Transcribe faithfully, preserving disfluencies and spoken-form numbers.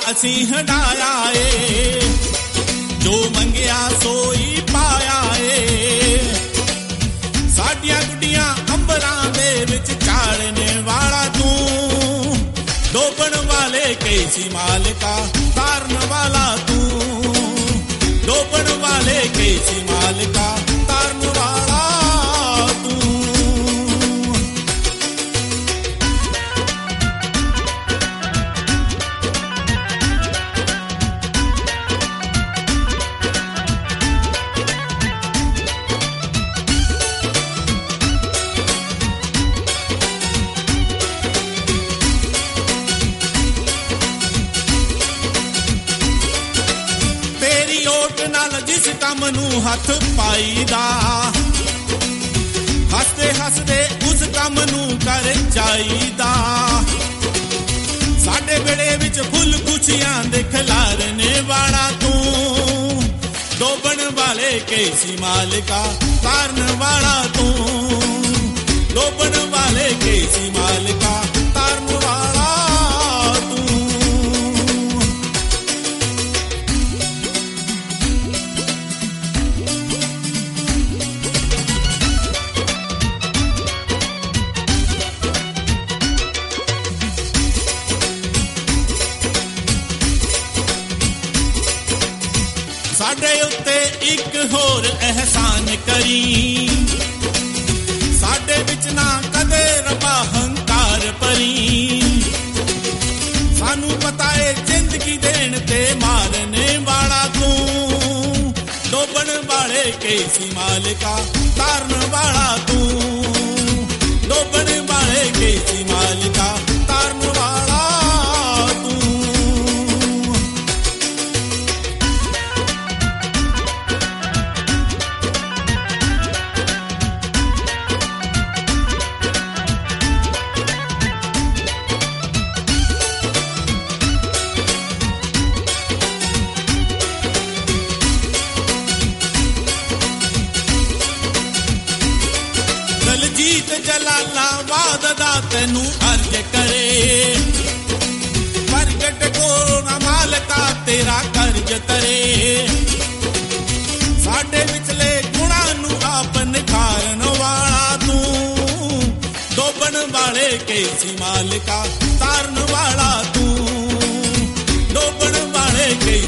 ਅਸੀਂ ਹੰਢਾਇਆ ਏ, ਜੋ ਮੰਗਿਆ ਸੋਈ ਪਾਇਆ ਏ। ਸਾਡੀਆਂ ਗੁੱਡੀਆਂ ਅੰਬਰਾਂ ਦੇ ਵਿੱਚ ਚਾੜਨੇ ਵਾਲਾ ਤੂੰ, ਡੋਬਣ ਵਾਲੇ ਕੈਸੀ ਮਾਲਕਾ ਤਾਰਨ ਵਾਲਾ ਤੂੰ, ਡੋਬਣ ਵਾਲੇ ਕੈਸੀ ਮਾਲਕਾ ਤਾਰਨ ਵਾਲਾ ਤੂੰ। ਜਿਸ ਕੰਮ ਨੂੰ ਹੱਥ ਪਾਈਦਾ, ਹੱਸਦੇ ਹੱਸਦੇ ਉਸ ਕੰਮ ਨੂੰ ਕਰ ਜਾਈਦਾ। ਸਾਡੇ ਵਿਹੜੇ ਵਿੱਚ ਫੁੱਲ ਖੁਸ਼ੀਆਂ ਦੇ ਖਿਲਾਰਨੇ ਵਾਲਾ ਤੂੰ, ਡੋਬਣ ਵਾਲੇ ਕੈਸੀ ਮਾਲਕਾ ਤਾਰਨ ਵਾਲਾ ਤੂੰ, ਡੋਬਣ ਵਾਲੇ ਕੈਸੀ ਮਾਲਕਾ ਤਾਰਨ ਵਾਲਾ ਤੂੰ। ਸਾਡੇ ਉੱਤੇ ਇੱਕ ਹੋਰ ਅਹਿਸਾਨ ਕਰੀ, ਸਾਡੇ ਵਿੱਚ ਨਾ ਕਦੇ ਰੱਬਾ ਹੰਕਾਰ ਭਰੀ। ਸਾਨੂੰ ਪਤਾ ਏ ਜ਼ਿੰਦਗੀ ਦੇਣ ਤੇ ਮਾਰਨੇ ਵਾਲਾ ਤੂੰ, ਡੋਬਣ ਵਾਲੇ ਕੈਸੀ ਮਾਲਕਾ ਤਾਰਨ ਵਾਲਾ ਤੂੰ, ਡੋਬਣ ਵਾਲੇ ਕੈਸੀ ਮਾਲਕਾ ਤਾਰਨ ਵਾਲਾ ਤੂੰ। ਦਲਜੀਤ ਜਲਾਲਾਬਾਦ ਦਾ ਤੈਨੂੰ ਅਰਜ਼ ਕਰੇ, ਪ੍ਰਗਟ ਕੋ ਨਾ ਮਾਲਕਾ ਤੇਰਾ ਕਰਜ਼ ਤਰੇ। ਸਾਡੇ ਵਿਚਲੇ ਗੁਣਾਂ ਨੂੰ ਆਪ ਨਿਖਾਰਨ ਵਾਲਾ ਤੂੰ, ਡੋਬਣ ਵਾਲੇ ਕੈਸੀ ਮਾਲਕਾ ਤਾਰਨ ਵਾਲਾ ਤੂੰ, ਡੋਬਣ ਵਾਲੇ ਕੈਸੀ